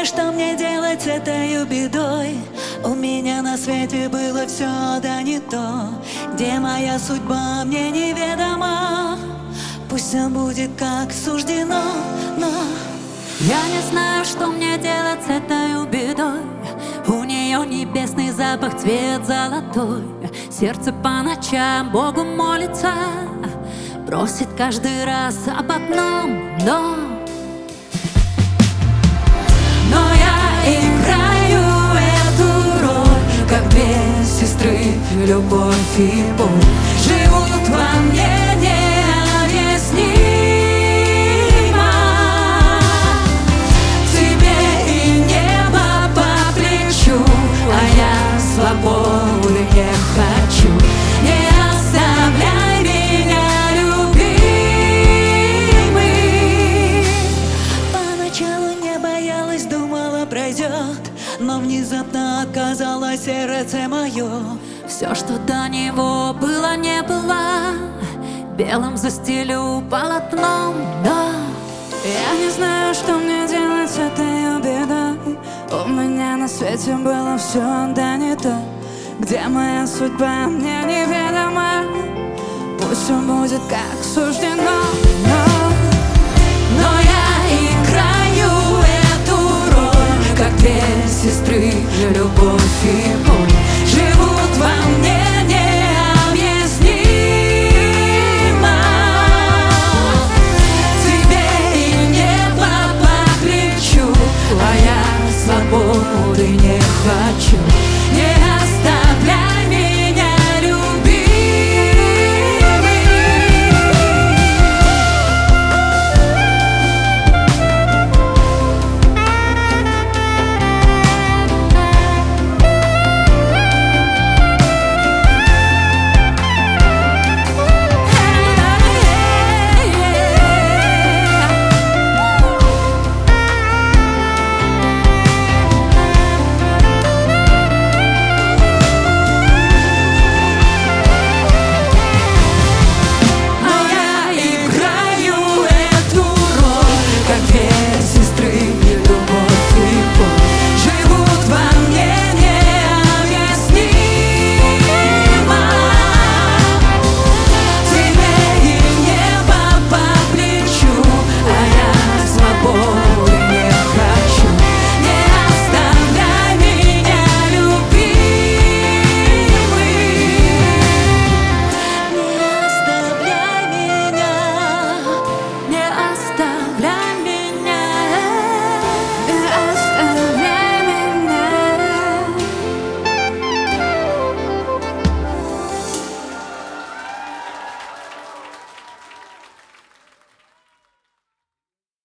что мне делать с этой бедой. У меня на свете было все, да не то. Где моя судьба, мне неведома. Пусть все будет как суждено, но я не знаю, что мне делать с этой бедой. У нее небесный запах, цвет золотой. Сердце по ночам Богу молится, просит каждый раз об одном, но я играю эту роль, как две сестры, любовь и боль живут во мне необъяснимо. Тебе и небо по плечу, а я свободы не хочу. Не оставляй меня, любимый. поначалу не боялась, думала пройдет, но внезапно отказалось сердце мое. Все, что до него было, не было, белым застелю полотном, да. Я не знаю, что мне делать с этой бедой. У меня на свете было все, да не то. Где моя судьба, мне неведома. Пусть все будет как суждено, но я играю эту роль, как две сестры, любовь и боль живут во мне необъяснимо. Тебе и небо по плечу, а я свободы не хочу.